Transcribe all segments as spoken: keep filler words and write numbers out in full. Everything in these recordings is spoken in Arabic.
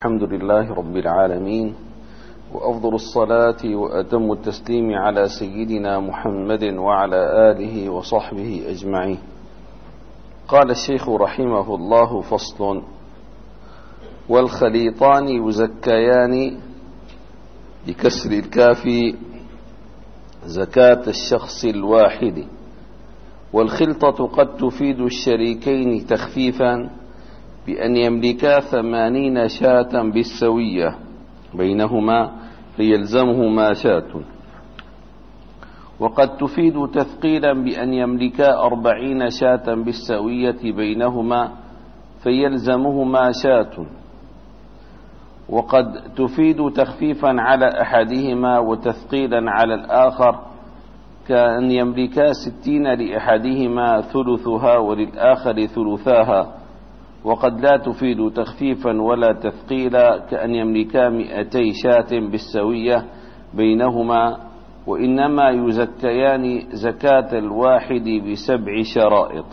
الحمد لله رب العالمين، وأفضل الصلاة وأتم التسليم على سيدنا محمد وعلى آله وصحبه أجمعين. قال الشيخ رحمه الله: فصل: والخليطان يزكيان بكسر الكاف زكاة الشخص الواحد، والخلطة قد تفيد الشريكين تخفيفا بأن يملكا ثمانين شاة بالسوية بينهما فيلزمهما شاة، وقد تفيد تثقيلا بأن يملكا أربعين شاة بالسوية بينهما فيلزمهما شاة، وقد تفيد تخفيفا على أحدهما وتثقيلا على الآخر، كأن يملكا ستين لأحدهما ثلثها وللآخر ثلثاها، وقد لا تفيد تخفيفا ولا تثقيلا، كأن يملكا مئتي شاة بالسوية بينهما، وإنما يزكيان زكاة الواحد بسبع شرائط.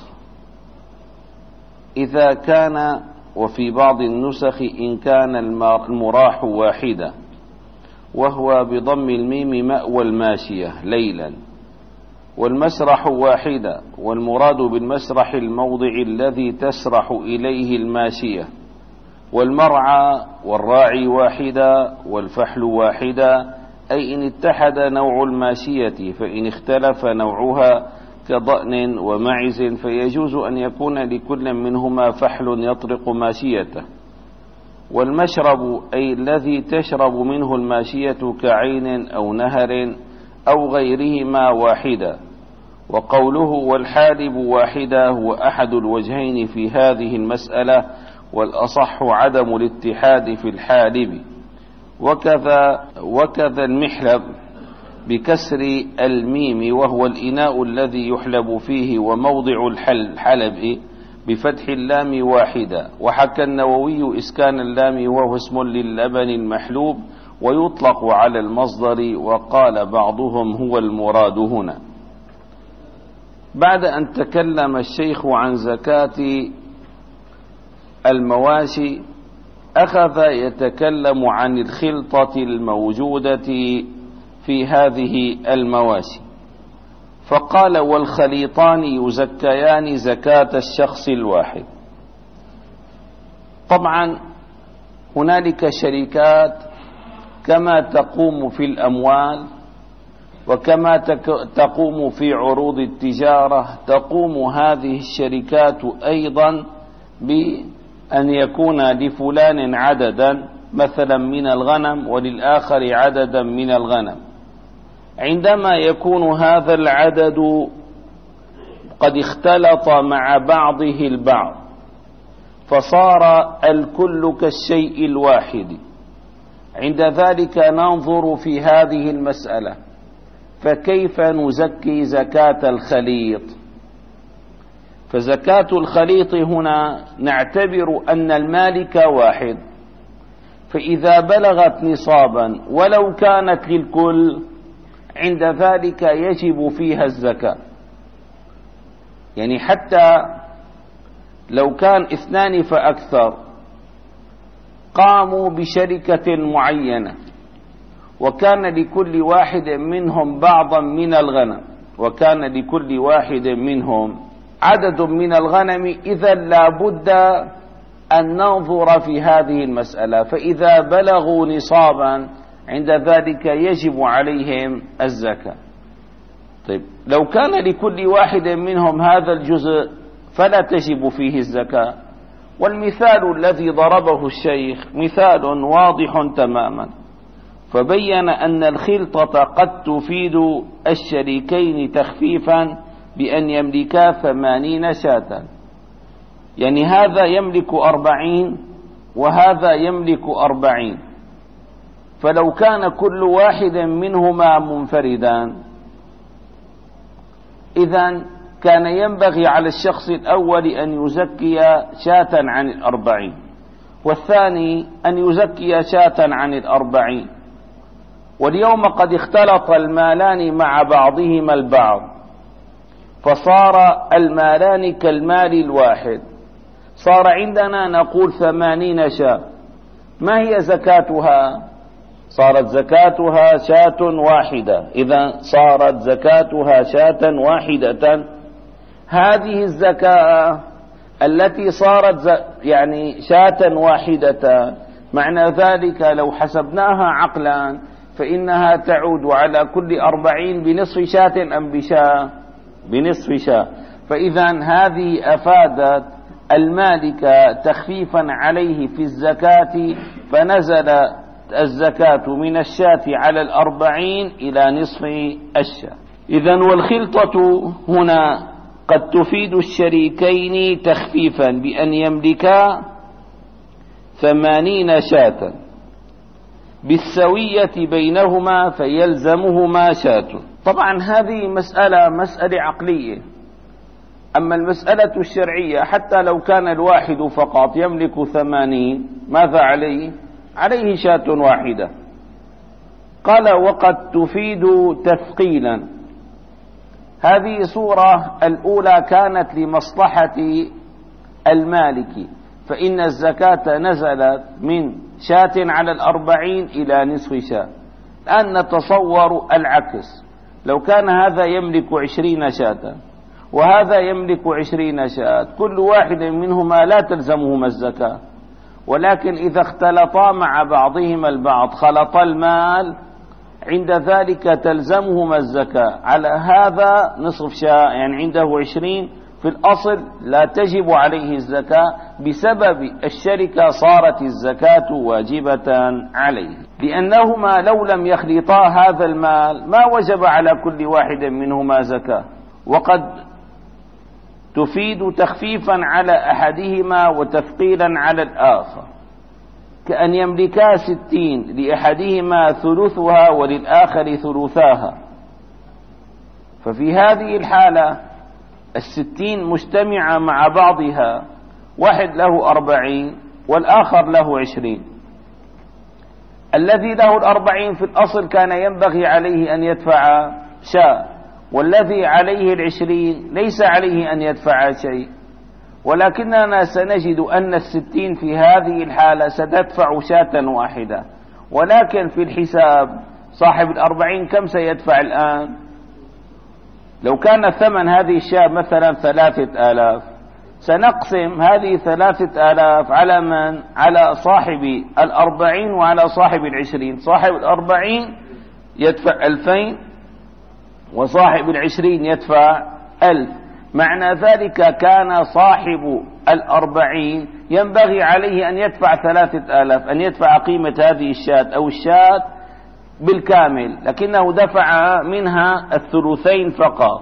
إذا كان، وفي بعض النسخ إن كان المراح واحدا، وهو بضم الميم مأوى الماشية ليلا، والمسرح واحدا، والمراد بالمسرح الموضع الذي تسرح إليه الماشية، والمرعى والراعي واحدا، والفحل واحدا، أي إن اتحد نوع الماشية، فإن اختلف نوعها كضأن ومعز فيجوز أن يكون لكل منهما فحل يطرق ماشيته. والمشرب أي الذي تشرب منه الماشية كعين أو نهر أو غيرهما واحدا. وقوله والحالب واحدا هو أحد الوجهين في هذه المسألة، والأصح عدم الاتحاد في الحالب. وكذا, وكذا المحلب بكسر الميم، وهو الإناء الذي يحلب فيه، وموضع الحلب بفتح اللام واحدا. وحكى النووي إسكان اللام وهو اسم للبن المحلوب، ويطلق على المصدر، وقال بعضهم هو المراد هنا. بعد أن تكلم الشيخ عن زكاة المواشي، أخذ يتكلم عن الخلطة الموجودة في هذه المواشي، فقال: والخليطان يزكيان زكاة الشخص الواحد. طبعا هنالك شركات كما تقوم في الأموال، وكما تقوم في عروض التجارة، تقوم هذه الشركات أيضا بأن يكون لفلان عددا مثلا من الغنم وللآخر عددا من الغنم. عندما يكون هذا العدد قد اختلط مع بعضه البعض فصار الكل كالشيء الواحد، عند ذلك ننظر في هذه المسألة: فكيف نزكي زكاة الخليط؟ فزكاة الخليط هنا نعتبر أن المالك واحد، فإذا بلغت نصابا ولو كانت للكل عند ذلك يجب فيها الزكاة. يعني حتى لو كان اثنان فأكثر قاموا بشركة معينة، وكان لكل واحد منهم بعضا من الغنم، وكان لكل واحد منهم عدد من الغنم، إذا لا بد أن ننظر في هذه المسألة، فإذا بلغوا نصابا عند ذلك يجب عليهم الزكاة. طيب، لو كان لكل واحد منهم هذا الجزء فلا تجب فيه الزكاة. والمثال الذي ضربه الشيخ مثال واضح تماما، فبين أن الخلطة قد تفيد الشريكين تخفيفا بأن يملكا ثمانين شاة، يعني هذا يملك أربعين وهذا يملك أربعين، فلو كان كل واحد منهما منفردا إذن كان ينبغي على الشخص الأول أن يزكي شاة عن الأربعين، والثاني أن يزكي شاة عن الأربعين. واليوم قد اختلط المالان مع بعضهما البعض، فصار المالان كالمال الواحد، صار عندنا نقول ثمانين شاة، ما هي زكاتها؟ صارت زكاتها شاة واحدة. إذا صارت زكاتها شاة واحدة. هذه الزكاة التي صارت يعني شاة واحدة، معنى ذلك لو حسبناها عقلا فإنها تعود على كل أربعين بنصف شاة أم بشاة؟ بنصف شاة. فإذا هذه أفادت المالك تخفيفا عليه في الزكاة، فنزل الزكاة من الشاة على الأربعين إلى نصف الشاة. إذا والخلطة هنا قد تفيد الشريكين تخفيفا بأن يملكا ثمانين شاة بالسوية بينهما فيلزمهما شاة. طبعا هذه مسألة مسألة عقلية. أما المسألة الشرعية حتى لو كان الواحد فقط يملك ثمانين، ماذا عليه؟ عليه شاة واحدة. قال وقد تفيد تثقيلا. هذه صورة الأولى كانت لمصلحة المالك، فإن الزكاة نزلت من شاة على الأربعين إلى نصف شاة. الآن نتصور العكس، لو كان هذا يملك عشرين شاة وهذا يملك عشرين شاة، كل واحد منهما لا تلزمهما الزكاة، ولكن إذا اختلطا مع بعضهما البعض خلط المال، عند ذلك تلزمهما الزكاة. على هذا نصف شاة يعني عنده عشرين، في الأصل لا تجب عليه الزكاة، بسبب الشركة صارت الزكاة واجبة عليه، لأنهما لو لم يخلطا هذا المال ما وجب على كل واحد منهما زكاة. وقد تفيد تخفيفا على أحدهما وتثقيلا على الآخر، كأن يملكا ستين لأحدهما ثلثها وللآخر ثلثاها، ففي هذه الحالة الستين مجتمعة مع بعضها، واحد له أربعين والآخر له عشرين. الذي له الأربعين في الأصل كان ينبغي عليه أن يدفع شاة، والذي عليه العشرين ليس عليه أن يدفع شيء، ولكننا سنجد أن الستين في هذه الحالة ستدفع شاة واحدة. ولكن في الحساب صاحب الأربعين كم سيدفع الآن؟ لو كان ثمن هذه الشاة مثلا ثلاثة آلاف، سنقسم هذه ثلاثة آلاف على من؟ على صاحب الأربعين وعلى صاحب العشرين. صاحب الأربعين يدفع ألفين وصاحب العشرين يدفع ألف. معنى ذلك كان صاحب الأربعين ينبغي عليه أن يدفع ثلاثة آلاف، أن يدفع قيمة هذه الشاة أو الشاة بالكامل، لكنه دفع منها الثلثين فقط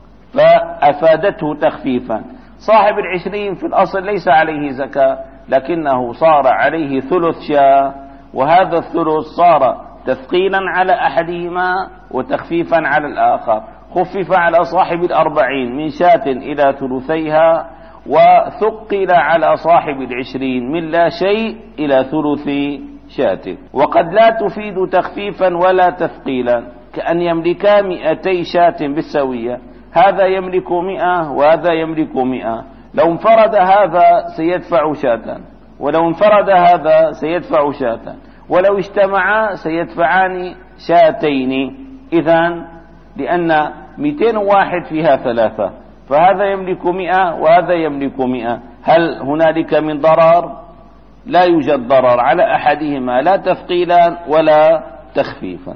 فأفادته تخفيفا. صاحب العشرين في الأصل ليس عليه زكاة، لكنه صار عليه ثلث شاة، وهذا الثلث صار تثقيلا على أحدهما وتخفيفا على الآخر. خفف على صاحب الأربعين من شاة إلى ثلثيها، وثقل على صاحب العشرين من لا شيء إلى ثلث شاة. وقد لا تفيد تخفيفا ولا تثقيلا، كأن يملكا مئتي شاة بالسوية، هذا يملك مئة وهذا يملك مئة، لو انفرد هذا سيدفع شاة، ولو انفرد هذا سيدفع شاة، ولو اجتمعا سيدفعان شاتين. إذن لأن مئتين واحد فيها ثلاثة، فهذا يملك مئة وهذا يملك مئة، هل هنالك من ضرر؟ لا يوجد ضرر على أحدهما، لا تثقيلا ولا تخفيفا.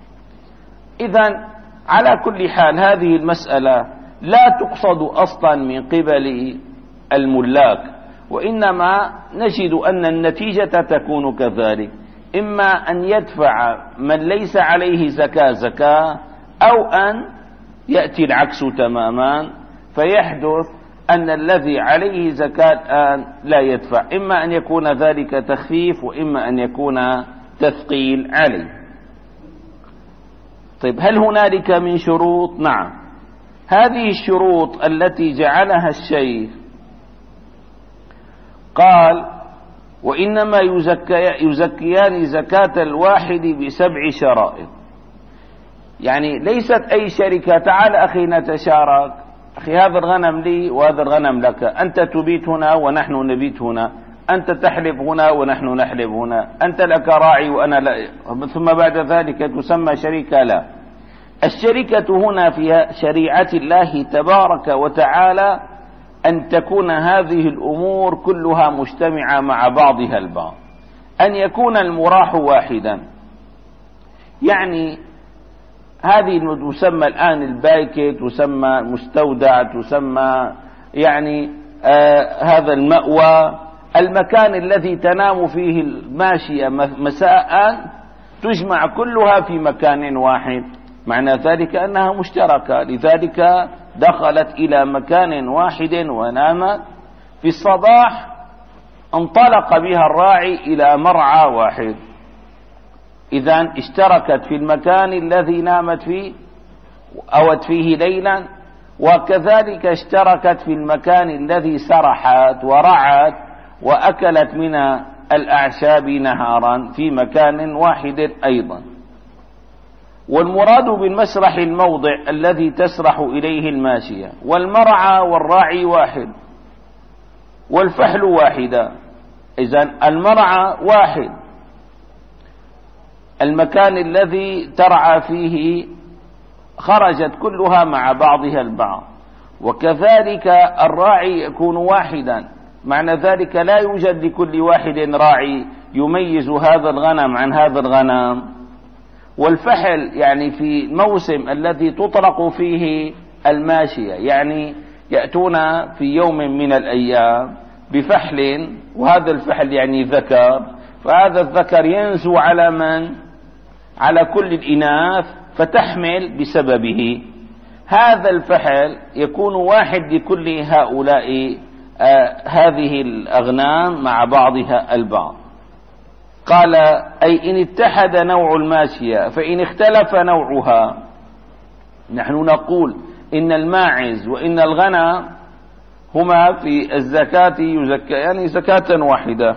إذن على كل حال هذه المسألة لا تقصد أصلا من قبل الملاك، وإنما نجد أن النتيجة تكون كذلك، إما أن يدفع من ليس عليه زكاة زكاة، أو أن يأتي العكس تماما فيحدث أن الذي عليه زكاة الآن لا يدفع، إما أن يكون ذلك تخفيف وإما أن يكون تثقيل عليه. طيب هل هنالك من شروط؟ نعم، هذه الشروط التي جعلها الشيخ قال وإنما يزكي يزكيان زكاة الواحد بسبع شرائط. يعني ليست أي شركة تعال أخي نتشارك، أخي هذا الغنم لي وهذا الغنم لك، أنت تبيت هنا ونحن نبيت هنا، أنت تحلب هنا ونحن نحلب هنا، أنت لك راعي وأنا لا، ثم بعد ذلك تسمى شركة؟ لا. الشركة هنا في شريعة الله تبارك وتعالى أن تكون هذه الأمور كلها مجتمعة مع بعضها البعض، أن يكون المراح واحدا. يعني هذه تسمى الآن البايكة، تسمى مستودع، تسمى يعني آه هذا المأوى، المكان الذي تنام فيه الماشية مساء، تجمع كلها في مكان واحد، معنى ذلك أنها مشتركة، لذلك دخلت إلى مكان واحد ونامت. في الصباح انطلق بها الراعي إلى مرعى واحد، إذن اشتركت في المكان الذي نامت فيه أوت فيه ليلا، وكذلك اشتركت في المكان الذي سرحت ورعت وأكلت من الأعشاب نهارا في مكان واحد أيضا. والمراد بالمسرح الموضع الذي تسرح إليه الماشية، والمرعى والراعي واحد، والفحل واحدة. إذن المرعى واحد، المكان الذي ترعى فيه خرجت كلها مع بعضها البعض، وكذلك الراعي يكون واحدا، معنى ذلك لا يوجد لكل واحد راعي يميز هذا الغنم عن هذا الغنم. والفحل يعني في الموسم الذي تطلق فيه الماشية، يعني يأتون في يوم من الأيام بفحل، وهذا الفحل يعني ذكر، فهذا الذكر ينزو على من؟ على كل الإناث فتحمل بسببه. هذا الفحل يكون واحد لكل هؤلاء آه هذه الأغنام مع بعضها البعض. قال أي إن اتحد نوع الماشية فإن اختلف نوعها. نحن نقول إن الماعز وإن الغنم هما في الزكاة يزكى يعني زكاة واحدة،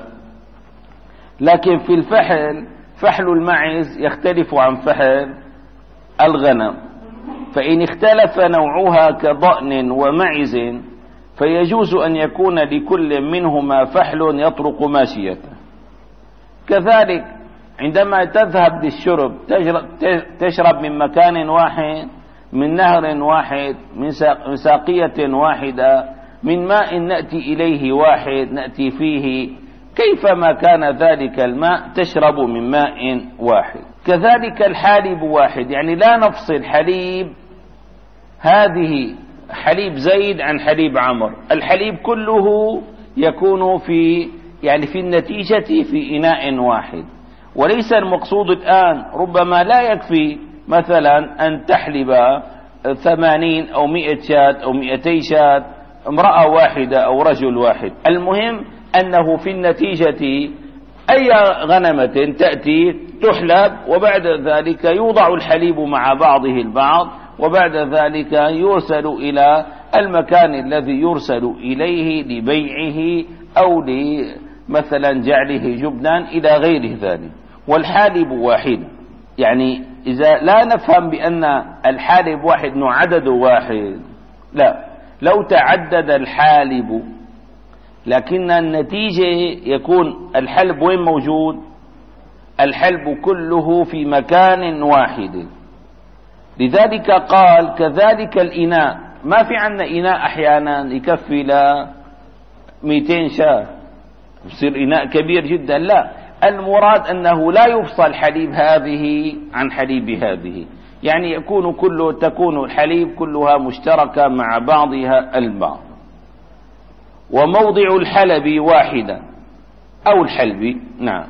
لكن في الفحل فحل الماعز يختلف عن فحل الغنم، فإن اختلف نوعها كضأن ومعز فيجوز أن يكون لكل منهما فحل يطرق ماشيته. كذلك عندما تذهب للشرب تشرب من مكان واحد، من نهر واحد، من ساقية واحدة، من ماء نأتي إليه واحد نأتي فيه، كيفما كان ذلك الماء تشرب من ماء واحد. كذلك الحالب واحد، يعني لا نفصل حليب هذه حليب زيد عن حليب عمر، الحليب كله يكون في يعني في النتيجة في إناء واحد. وليس المقصود الآن ربما لا يكفي مثلا أن تحلب ثمانين أو مئة شاة أو مئتي شاة امرأة واحدة أو رجل واحد، المهم أنه في النتيجة أي غنمة تأتي تحلب، وبعد ذلك يوضع الحليب مع بعضه البعض، وبعد ذلك يرسل إلى المكان الذي يرسل إليه لبيعه أو مثلا جعله جبنا إلى غير ذلك. والحالب واحد، يعني إذا لا نفهم بأن الحالب واحد عدد واحد، لا، لو تعدد الحالب لكن النتيجة يكون الحلب وين موجود؟ الحلب كله في مكان واحد. لذلك قال كذلك الإناء، ما في عنا إناء أحيانا يكفي ل مئتين شاة يصير إناء كبير جدا، لا، المراد أنه لا يفصل حليب هذه عن حليب هذه، يعني يكون كله تكون الحليب كلها مشتركة مع بعضها البعض. وموضع الحلب واحدا أو الحلب، نعم.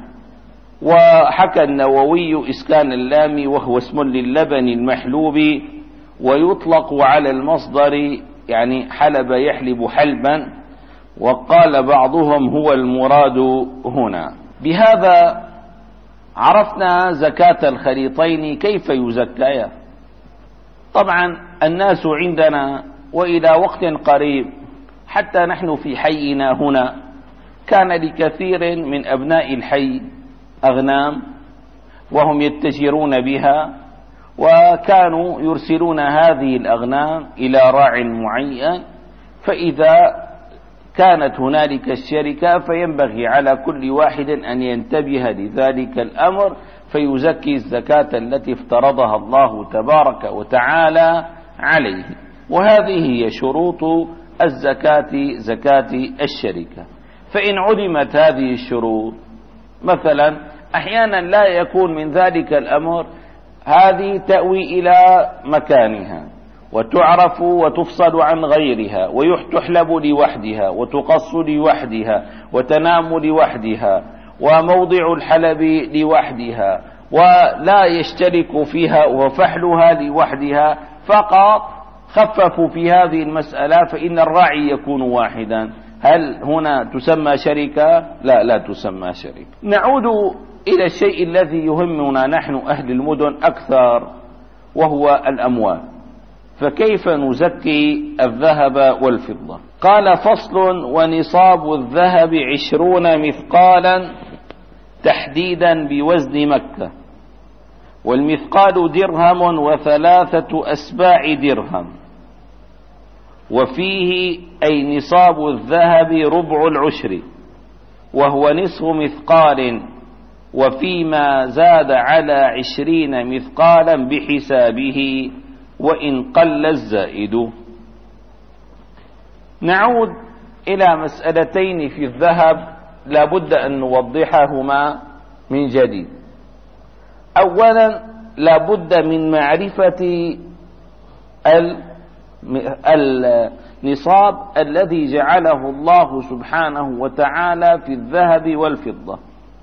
وحكى النووي إسكان اللام وهو اسم للبن المحلوب، ويطلق على المصدر يعني حلب يحلب حلبا، وقال بعضهم هو المراد هنا. بهذا عرفنا زكاة الخليطين كيف يزكيا. طبعا الناس عندنا وإلى وقت قريب حتى نحن في حينا هنا كان لكثير من أبناء الحي أغنام وهم يتجرون بها، وكانوا يرسلون هذه الأغنام إلى راع معين، فإذا كانت هنالك الشركة، فينبغي على كل واحد أن ينتبه لذلك الأمر فيزكي الزكاة التي افترضها الله تبارك وتعالى عليه. وهذه هي شروط الزكاة، زكاة الشركة. فإن علمت هذه الشروط، مثلا أحيانا لا يكون من ذلك الأمر، هذه تأوي إلى مكانها وتعرف وتفصل عن غيرها، وتحلب لوحدها وتقص لوحدها وتنام لوحدها، وموضع الحلب لوحدها، ولا يشترك فيها وفحلها لوحدها، فقط خففوا في هذه المسألة فإن الراعي يكون واحدا. هل هنا تسمى شركة؟ لا، لا تسمى شركة. نعود إلى الشيء الذي يهمنا نحن أهل المدن أكثر، وهو الأموال. فكيف نزكي الذهب والفضة؟ قال: فصل: ونصاب الذهب عشرون مثقالا تحديدا بوزن مكة، والمثقال درهم وثلاثة أسباع درهم، وفيه أي نصاب الذهب ربع العشر، وهو نصف مثقال، وفيما زاد على عشرين مثقالا بحسابه، وإن قل الزائد. نعود إلى مسألتين في الذهب لا بد أن نوضحهما من جديد. أولا، لا بد من معرفة النصاب الذي جعله الله سبحانه وتعالى في الذهب والفضة.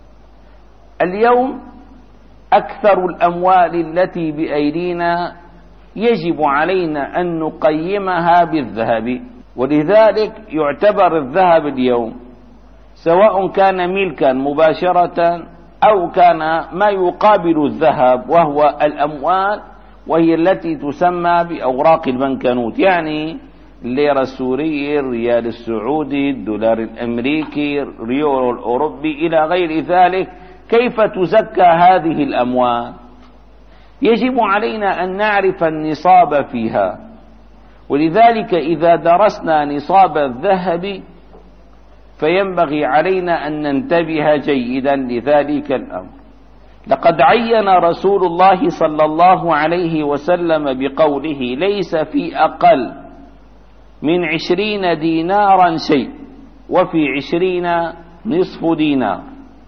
اليوم أكثر الأموال التي بأيدينا يجب علينا أن نقيمها بالذهب، ولذلك يعتبر الذهب اليوم سواء كان ملكا مباشرة أو كان ما يقابل الذهب، وهو الأموال، وهي التي تسمى بأوراق البنكنوت، يعني الليرة السورية، الريال السعودي، الدولار الأمريكي، اليورو الأوروبي، إلى غير ذلك. كيف تزكى هذه الأموال؟ يجب علينا أن نعرف النصاب فيها، ولذلك إذا درسنا نصاب الذهب فينبغي علينا أن ننتبه جيدا لذلك الأمر. لقد عين رسول الله صلى الله عليه وسلم بقوله: ليس في أقل من عشرين دينارا شيء، وفي عشرين نصف دينار.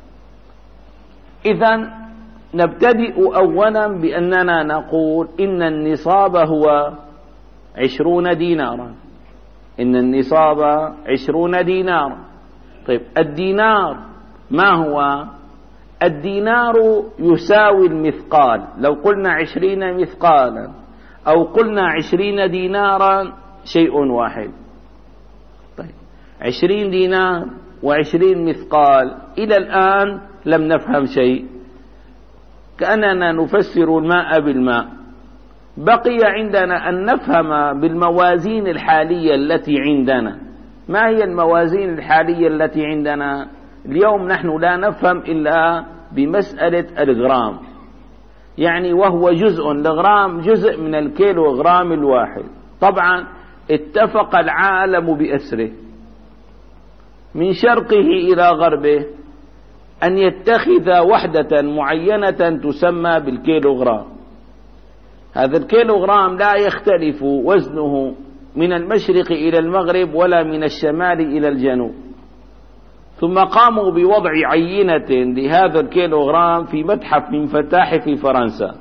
إذن نبتدئ أولا بأننا نقول إن النصاب هو عشرون دينارا، إن النصاب عشرون دينارا. طيب، الدينار ما هو؟ الدينار يساوي المثقال. لو قلنا عشرين مثقالا أو قلنا عشرين دينارا شيء واحد. طيب، عشرين دينار وعشرين مثقال، إلى الآن لم نفهم شيء، كأننا نفسر الماء بالماء. بقي عندنا أن نفهم بالموازين الحالية التي عندنا. ما هي الموازين الحالية التي عندنا؟ اليوم نحن لا نفهم إلا بمسألة الغرام، يعني وهو جزء، الغرام جزء من الكيلوغرام الواحد. طبعا اتفق العالم بأسره من شرقه إلى غربه أن يتخذ وحدة معينة تسمى بالكيلوغرام. هذا الكيلوغرام لا يختلف وزنه من المشرق إلى المغرب ولا من الشمال إلى الجنوب. ثم قاموا بوضع عينة لهذا الكيلوغرام في متحف من متاحف فرنسا،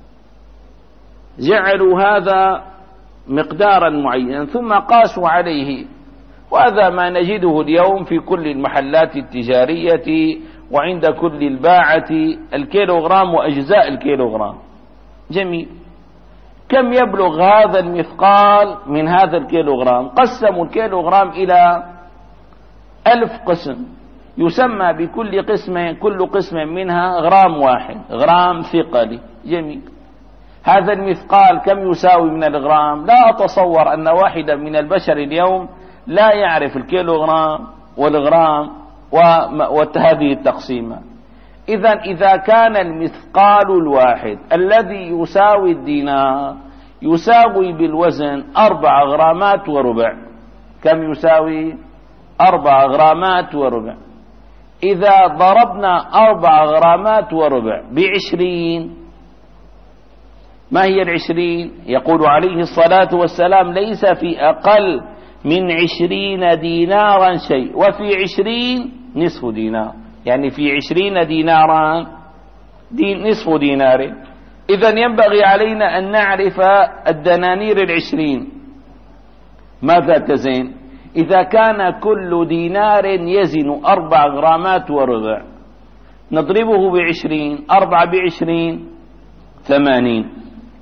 جعلوا هذا مقدارا معينا ثم قاسوا عليه، وهذا ما نجده اليوم في كل المحلات التجارية وعند كل الباعة، الكيلوغرام وأجزاء الكيلوغرام. جميل. كم يبلغ هذا المثقال من هذا الكيلوغرام؟ قسموا الكيلوغرام إلى ألف قسم، يسمى بكل قسم كل قسم منها غرام واحد، غرام ثقلي. جميل. هذا المثقال كم يساوي من الغرام؟ لا أتصور أن واحدا من البشر اليوم لا يعرف الكيلوغرام والغرام وهذه التقسيمة. إذا إذا كان المثقال الواحد الذي يساوي الدينار يساوي بالوزن أربع غرامات وربع، كم يساوي؟ أربع غرامات وربع. إذا ضربنا أربع غرامات وربع بعشرين، ما هي العشرين؟ يقول عليه الصلاة والسلام: ليس في أقل من عشرين دينارا شيء، وفي عشرين نصف دينار، يعني في عشرين دينارا دين نصف دينار. إذن ينبغي علينا أن نعرف الدنانير العشرين ماذا تزن. إذا كان كل دينار يزن أربع غرامات وربع، نضربه بعشرين، أربع بعشرين ثمانين.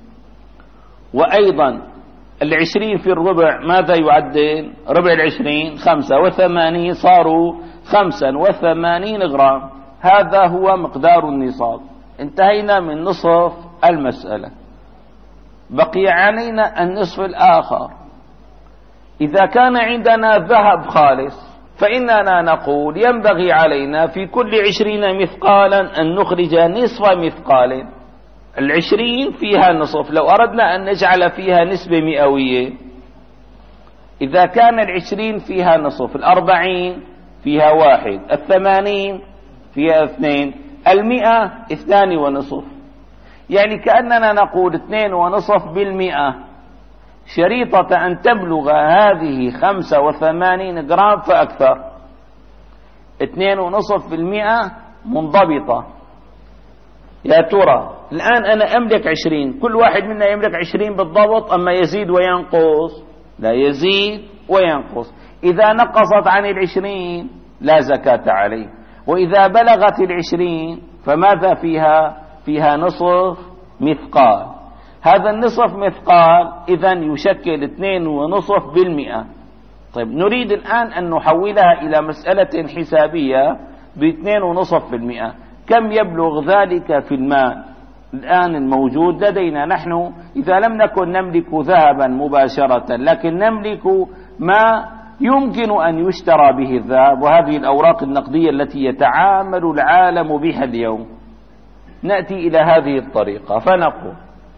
وأيضا العشرين في الربع ماذا يعدل؟ ربع العشرين خمسة وثمانين، صاروا خمسا وثمانين غرام. هذا هو مقدار النصاب. انتهينا من نصف المسألة، بقي علينا النصف الآخر. إذا كان عندنا ذهب خالص فإننا نقول ينبغي علينا في كل عشرين مثقالا أن نخرج نصف مثقال. العشرين فيها نصف، لو أردنا أن نجعل فيها نسبة مئوية، إذا كان العشرين فيها نصف، الأربعين فيها واحد، الثمانين فيها اثنين، المئة اثنان ونصف. يعني كأننا نقول اثنين ونصف بالمئة، شريطة أن تبلغ هذه خمسة وثمانين جرام فأكثر. اثنين ونصف بالمئة منضبطة. يا ترى الآن أنا أملك عشرين، كل واحد منا يملك عشرين بالضبط، أما يزيد وينقص؟ لا، يزيد وينقص. إذا نقصت عن العشرين لا زكاة عليه، وإذا بلغت العشرين فماذا فيها؟ فيها نصف مثقال. هذا النصف مثقال إذن يشكل اثنين ونصف بالمئة. طيب نريد الآن أن نحولها إلى مسألة حسابية باثنين ونصف بالمئة. كم يبلغ ذلك في المال الآن الموجود لدينا؟ نحن إذا لم نكن نملك ذهبا مباشرة، لكن نملك ما يمكن أن يشترى به الذهب، وهذه الأوراق النقدية التي يتعامل العالم بها اليوم. نأتي إلى هذه الطريقة فنقول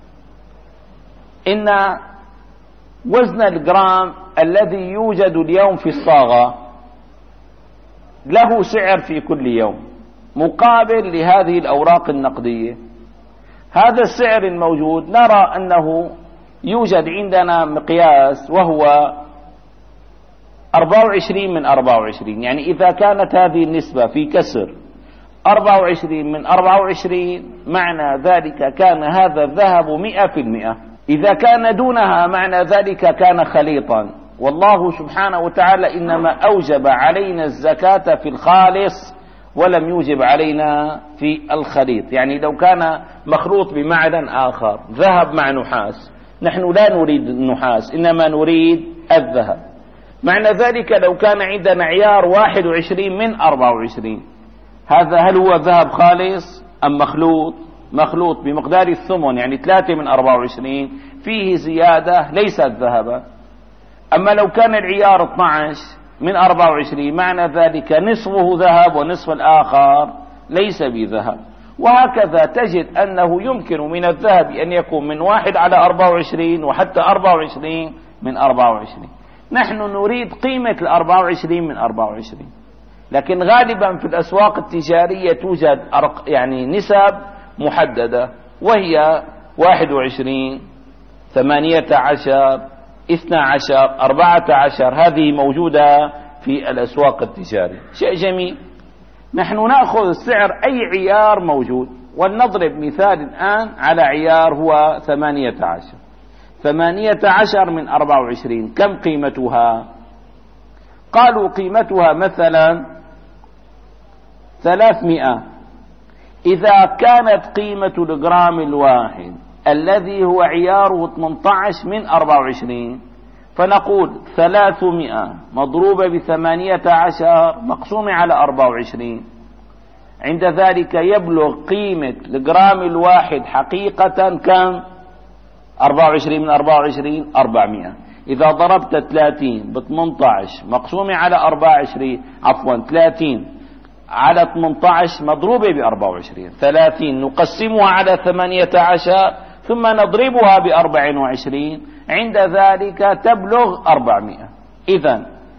إن وزن الجرام الذي يوجد اليوم في الصاغة له سعر في كل يوم مقابل لهذه الأوراق النقدية. هذا السعر الموجود نرى أنه يوجد عندنا مقياس، وهو أربعة وعشرين من أربعة وعشرين. يعني إذا كانت هذه النسبة في كسر أربعة وعشرين من أربعة وعشرين، معنى ذلك كان هذا الذهب مئة في المئة. إذا كان دونها معنى ذلك كان خليطا. والله سبحانه وتعالى إنما أوجب علينا الزكاة في الخالص ولم يوجب علينا في الخليط. يعني لو كان مخلوط بمعدن آخر، ذهب مع نحاس، نحن لا نريد النحاس إنما نريد الذهب. معنى ذلك لو كان عندنا عيار واحد وعشرين من أربعة وعشرين، هذا هل هو ذهب خالص أم مخلوط؟ مخلوط بمقدار الثمن، يعني ثلاثة من أربعة وعشرين، فيه زيادة ليست ذهبا. أما لو كان العيار اثني عشر من أربعة وعشرين، معنى ذلك نصفه ذهب ونصف الآخر ليس بذهب. وهكذا تجد أنه يمكن من الذهب أن يكون من واحد على أربعة وعشرين وحتى أربعة وعشرين من أربعة وعشرين. نحن نريد قيمة الأربعة وعشرين من أربعة وعشرين، لكن غالبا في الأسواق التجارية توجد يعني نسب محددة، وهي واحد وعشرين، ثمانية عشر، اثنى عشر، أربعة عشر. هذه موجودة في الأسواق التجارية. شيء جميل. نحن نأخذ سعر أي عيار موجود، ولنضرب مثال الآن على عيار هو ثمانية عشر. ثمانية عشر من أربعة وعشرين كم قيمتها؟ قالوا قيمتها مثلا ثلاثمائة. إذا كانت قيمة الجرام الواحد الذي هو عياره ثمانية عشر من أربعة وعشرين، فنقول ثلاثمائة مضروبة بثمانية عشر مقسومة على أربعة وعشرين. عند ذلك يبلغ قيمة الجرام الواحد حقيقة كم؟ أربعة وعشرين من أربعة وعشرين أربعمائة. إذا ضربت ثلاثين ب ثمانية عشر مقسومة على أربعة وعشرين، عفوا ثلاثين على ثمانية عشر مضروبة ب أربعة وعشرين، ثلاثين نقسمها على ثمانية عشر ثم نضربها ب أربعة وعشرين، عند ذلك تبلغ أربعمائة. إذن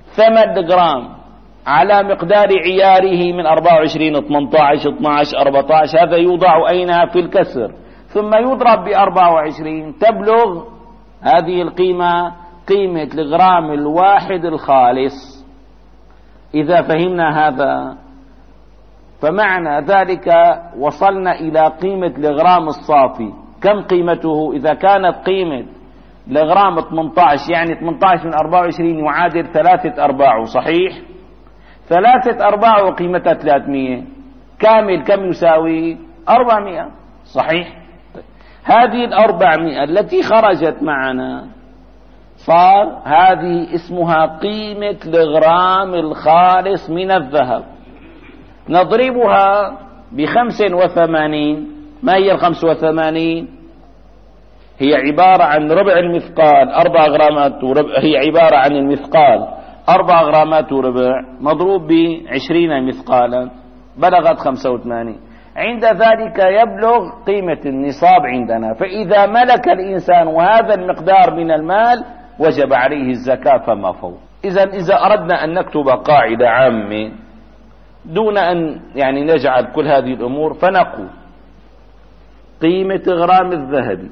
ثمانية جرام على مقدار عياره من أربعة وعشرين ثمانية عشر اثني عشر أربعة عشر، هذا يوضع أين؟ في الكسر، ثم يضرب ب أربعة وعشرين، تبلغ هذه القيمة قيمة الغرام الواحد الخالص. إذا فهمنا هذا فمعنى ذلك وصلنا إلى قيمة الغرام الصافي. كم قيمته؟ إذا كانت قيمة الغرام ثمانية عشر، يعني ثمانية عشر من أربعة وعشرين يعادل ثلاثة أرباع، صحيح؟ ثلاثة أرباع وقيمتها ثلاثمائة، كامل كم يساوي؟ أربعمائة، صحيح؟ هذه الأربعمائة التي خرجت معنا صار هذه اسمها قيمة الغرام الخالص من الذهب. نضربها بخمس وثمانين. ما هي الخمس وثمانين؟ هي عبارة عن ربع المثقال، أربع غرامات وربع، هي عبارة عن المثقال أربع غرامات وربع مضروب بعشرين مثقالا، بلغت خمسة وثمانين. عند ذلك يبلغ قيمة النصاب عندنا. فإذا ملك الإنسان هذا المقدار من المال وجب عليه الزكاة فما فوق. إذا إذا أردنا أن نكتب قاعدة عامة دون أن يعني نجعل كل هذه الأمور، فنقول قيمة غرام الذهب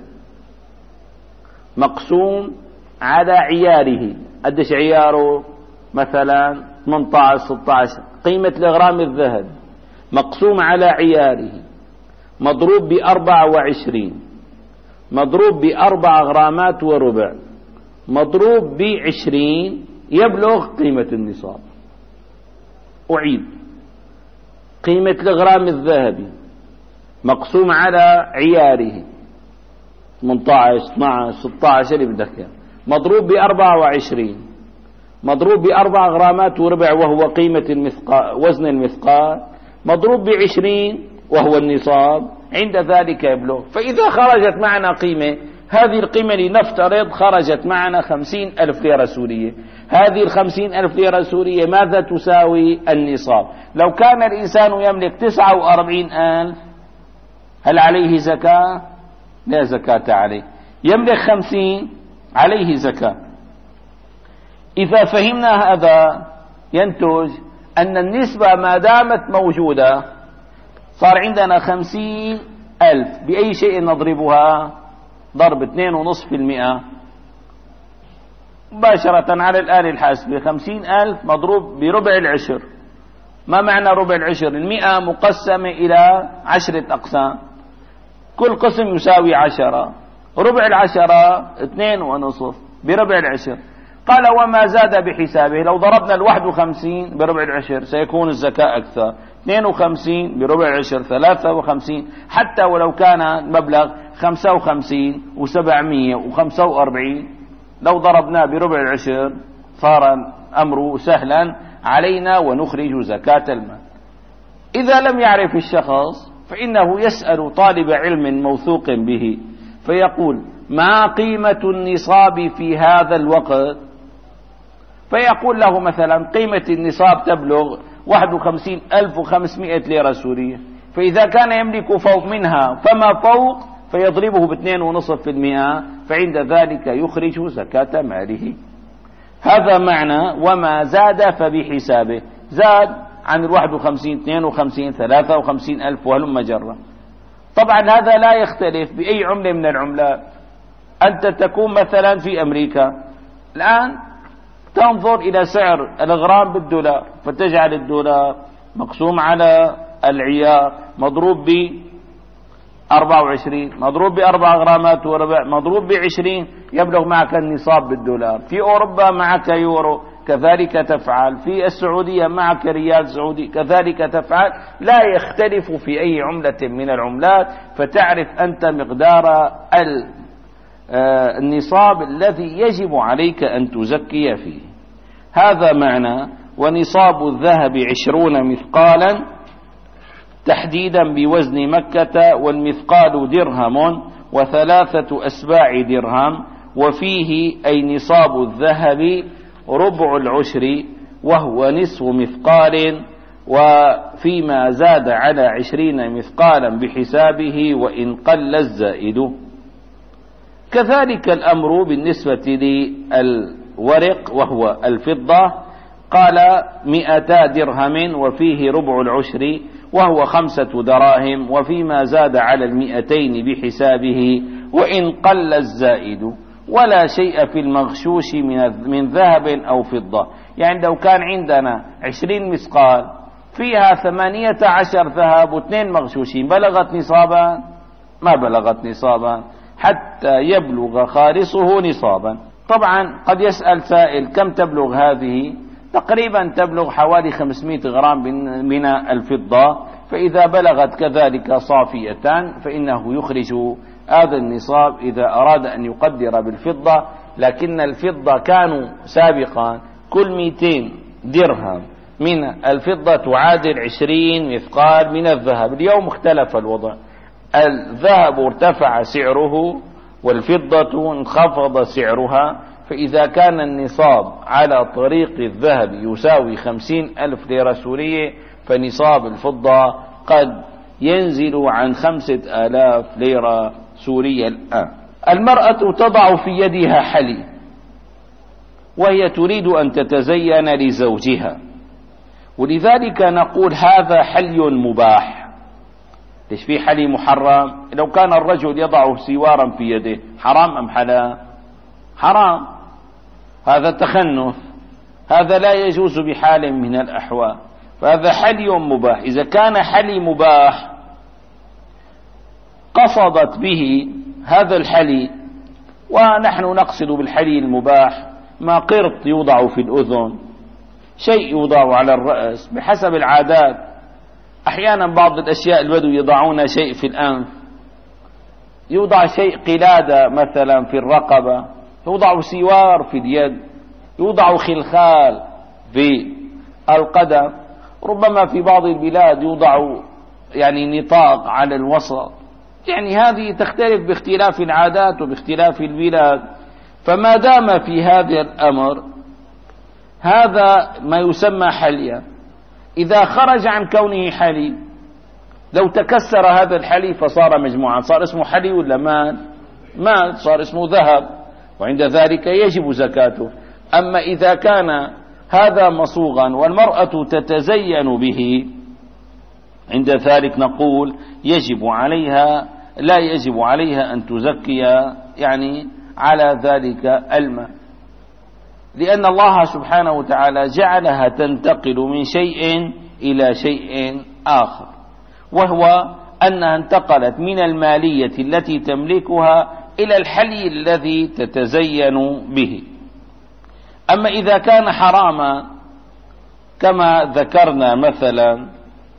مقسوم على عياره. قديش عياره؟ مثلا ثمانية عشر ستة عشر. قيمة الغرام الذهب مقسوم على عياره مضروب بأربعة وعشرين مضروب بأربع غرامات وربع مضروب بعشرين يبلغ قيمة النصاب. أعيد: قيمة الغرام الذهبي مقسوم على عياره ثمانية عشر اثني عشر ستة عشر اللي بدك مضروب بأربعة وعشرين مضروب بأربع غرامات وربع وهو قيمة المثقال وزن المثقال مضروب بعشرين وهو النصاب. عند ذلك يبلغ. فإذا خرجت معنا قيمة، هذه القيمة لنفترض خرجت معنا خمسين ألف ليرة سورية، هذه الخمسين ألف ليرة سورية ماذا تساوي؟ النصاب. لو كان الإنسان يملك تسعة وأربعين ألف هل عليه زكاة؟ لا زكاة عليه. يملك خمسين عليه زكاة. إذا فهمنا هذا ينتج أن النسبة ما دامت موجودة صار عندنا خمسين ألف. بأي شيء نضربها؟ ضرب اثنين ونصف في المئة مباشرة على الآلة الحاسبة. خمسين ألف مضروب بربع العشر. ما معنى ربع العشر؟ المئة مقسمة إلى عشرة أقسام، كل قسم يساوي عشرة، ربع العشرة اثنين ونصف بربع العشر. قال وما زاد بحسابه. لو ضربنا الواحد وخمسين بربع العشر سيكون الزكاة أكثر، اثنين وخمسين بربع العشر ثلاثة وخمسين، حتى ولو كان المبلغ خمسة وخمسين وسبعمية وخمسة وأربعين لو ضربناه بربع العشر صار الأمر سهلا علينا ونخرج زكاة المال. إذا لم يعرف الشخص فإنه يسأل طالب علم موثوق به فيقول ما قيمة النصاب في هذا الوقت؟ فيقول له مثلا قيمة النصاب تبلغ واحد وخمسين ألف وخمسمائة ليرة سورية. فإذا كان يملك فوق منها فما فوق فيضربه باثنين ونصف في المئة، فعند ذلك يخرج زكاة ماله. هذا معنى وما زاد فبحسابه. زاد عن الواحد وخمسين اثنين وخمسين ثلاثة وخمسين ألف وهلم جرا. طبعا هذا لا يختلف بأي عملة من العملات. أنت تكون مثلا في أمريكا الآن تنظر إلى سعر الغرام بالدولار، فتجعل الدولار مقسوم على العيار مضروب ب أربعة وعشرين مضروب بأربع غرامات وربع مضروب بعشرين يبلغ معك النصاب بالدولار. في أوروبا معك يورو كذلك تفعل، في السعودية معك ريال سعودي كذلك تفعل. لا يختلف في أي عملة من العملات، فتعرف أنت مقدار النصاب الذي يجب عليك أن تزكي فيه. هذا معنى ونصاب الذهب عشرون مثقالا تحديدا بوزن مكة، والمثقال درهم وثلاثة أسباع درهم، وفيه أي نصاب الذهب ربع العشر وهو نصف مثقال، وفيما زاد على عشرين مثقالا بحسابه وإن قل الزائد. كذلك الأمر بالنسبة للورق وهو الفضة. قال مئتا درهم وفيه ربع العشر وهو خمسة دراهم، وفيما زاد على المئتين بحسابه وإن قل الزائد، ولا شيء في المغشوش من من ذهب أو فضة. يعني لو كان عندنا عشرين مثقال فيها ثمانية عشر ذهب واثنين مغشوشين، بلغت نصابا؟ ما بلغت نصابا حتى يبلغ خالصه نصابا. طبعا قد يسأل سائل كم تبلغ هذه؟ تقريبا تبلغ حوالي خمسمائة غرام من الفضة، فإذا بلغت كذلك صافية فإنه يخرج هذا النصاب إذا أراد أن يقدر بالفضة. لكن الفضة كانوا سابقا كل مئتين درهم من الفضة تعادل عشرين مثقال من الذهب. اليوم اختلف الوضع، الذهب ارتفع سعره والفضة انخفض سعرها، فإذا كان النصاب على طريق الذهب يساوي خمسين ألف ليرة سورية، فنصاب الفضة قد ينزل عن خمسة آلاف ليرة سورية الآن. المرأة تضع في يدها حلي وهي تريد أن تتزين لزوجها، ولذلك نقول هذا حلي مباح. ليش في حلي محرم؟ لو كان الرجل يضع سوارا في يده حرام أم حلال؟ حرام، هذا تخنث، هذا لا يجوز بحال من الأحوال، فهذا حلي مباح. إذا كان حلي مباح قصدت به هذا الحلي، ونحن نقصد بالحلي المباح ما قرط يوضع في الأذن، شيء يوضع على الرأس بحسب العادات. أحيانا بعض الأشياء البدو يضعون شيء في الأنف، يوضع شيء قلادة مثلا في الرقبة، يوضع سوار في اليد، يوضع خلخال في القدم، ربما في بعض البلاد يوضع يعني نطاق على الوسط. يعني هذه تختلف باختلاف العادات وباختلاف البلاد. فما دام في هذا الأمر هذا ما يسمى حليا. إذا خرج عن كونه حلي، لو تكسر هذا الحلي فصار مجموعا، صار اسمه حلي ولا مال؟ مال، صار اسمه ذهب، وعند ذلك يجب زكاته. أما إذا كان هذا مصوغا والمرأة تتزين به، عند ذلك نقول يجب عليها، لا يجب عليها أن تزكي يعني على ذلك المال، لأن الله سبحانه وتعالى جعلها تنتقل من شيء إلى شيء آخر، وهو أنها انتقلت من المالية التي تملكها إلى الحلي الذي تتزين به. أما إذا كان حراما كما ذكرنا مثلا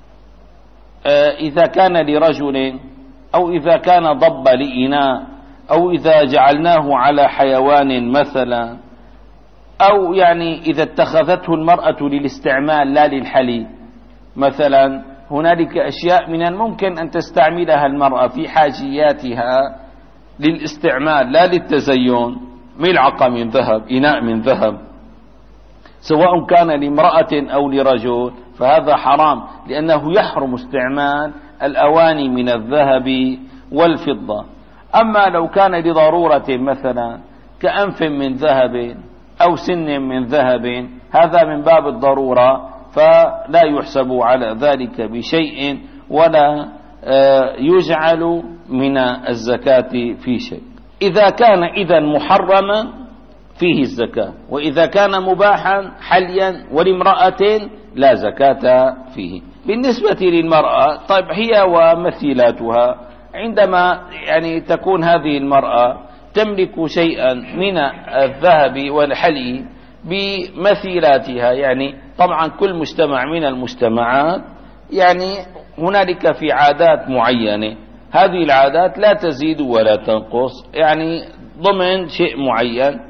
إذا كان لرجل، أو إذا كان ضب لإناء، أو إذا جعلناه على حيوان مثلا، أو يعني إذا اتخذته المرأة للاستعمال لا للحلي مثلا، هنالك أشياء من الممكن أن تستعملها المرأة في حاجياتها للاستعمال لا للتزين، ملعقة من ذهب، إناء من ذهب، سواء كان لامرأة أو لرجل، فهذا حرام، لأنه يحرم استعمال الأواني من الذهب والفضة. أما لو كان لضرورة مثلا كأنف من ذهب أو سن من ذهب، هذا من باب الضرورة، فلا يحسب على ذلك بشيء ولا يجعل من الزكاة في شيء. إذا كان إذن محرما فيه الزكاة، وإذا كان مباحا حليا ولامرأة لا زكاة فيه. بالنسبة للمرأة، طيب هي ومثيلاتها، عندما يعني تكون هذه المرأة تملك شيئا من الذهب والحلي بمثيلاتها، يعني طبعا كل مجتمع من المجتمعات يعني هنالك في عادات معينة، هذه العادات لا تزيد ولا تنقص يعني ضمن شيء معين.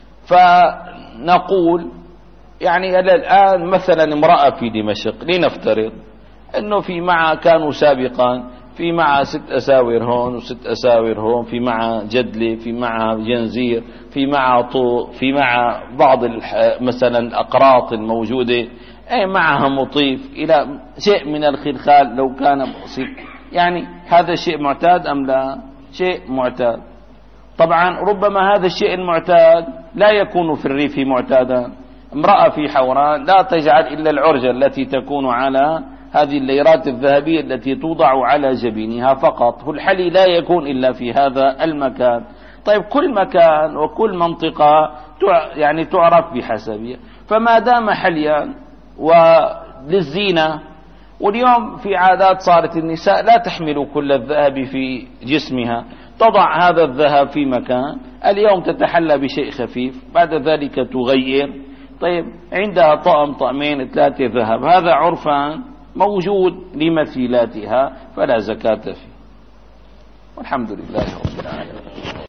فنقول يعني الآن مثلا امرأة في دمشق، لنفترض أنه في معها كانوا سابقا في معها ست أساور هون وست أساور هون، في معها جدلة، في معها جنزير، في معها طوق، في معها بعض مثلا الأقراط الموجودة، أي معها مطيف إلى شيء من الخلخال لو كان بسيط. يعني هذا شيء معتاد أم لا؟ شيء معتاد. طبعا ربما هذا الشيء المعتاد لا يكون في الريف معتادا، امرأة في حوران لا تجعل إلا العرجة التي تكون على هذه الليرات الذهبية التي توضع على جبينها فقط، والحلي لا يكون إلا في هذا المكان. طيب كل مكان وكل منطقة يعني تعرف بحسبها، فما دام حليا وللزينة. واليوم في عادات صارت النساء لا تحمل كل الذهب في جسمها، تضع هذا الذهب في مكان، اليوم تتحلى بشيء خفيف، بعد ذلك تغير. طيب عندها طقم طقمين ثلاثة ذهب، هذا عرفا موجود لمثيلاتها فلا زكاة فيه. والحمد لله رب العالمين.